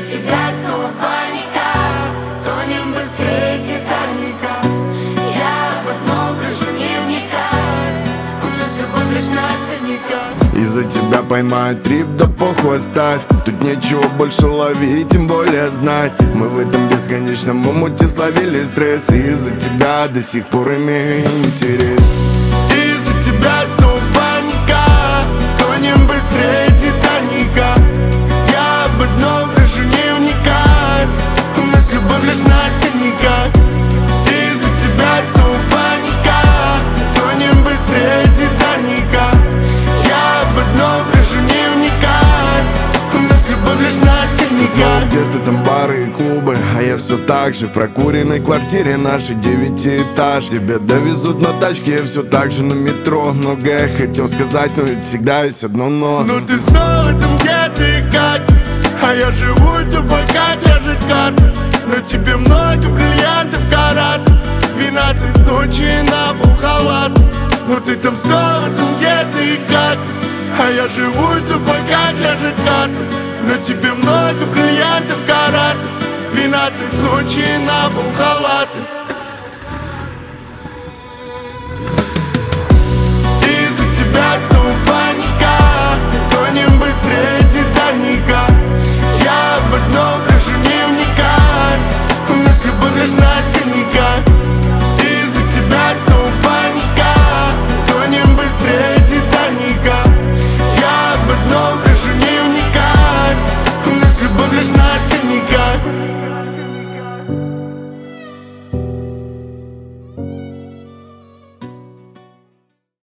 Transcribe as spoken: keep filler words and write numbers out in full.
тебя снова паника, тонем быстрее Титаника. Я об одном прошу, не вникай, у нас любовь лишь на отходниках. Из-за тебя поймают трип, да похуй оставь. Тут нечего больше ловить, тем более знать. Мы в этом бесконечном омуте словили стресс, и из-за тебя до сих пор имею интерес. Из-за тебя снова паника, тонем быстрее Титаника. Я об одном прошу, не вникай, у нас любовь лишь на отходниках. Из-за тебя снова паника, тонем быстрее Титаника. Я об одном прошу, не вникай, у нас любовь лишь на отходниках. Где-то там бары и клубы, а я все так же в прокуренной квартире нашей девятиэтаж. Тебя довезут на тачке, я все так же на метро. Многое хотел сказать, но ведь всегда есть одно но. Но ты снова там где-то и как, а я живу тупо как лежит карта. На тебе много бриллиантов карат, двенадцать ночи на пол халат. Но ты там снова там где-то и как, а я живу тупо как лежит карта. На тебе много бриллиантов карат, двенадцать ночи на пол халаты. Из-за тебя снова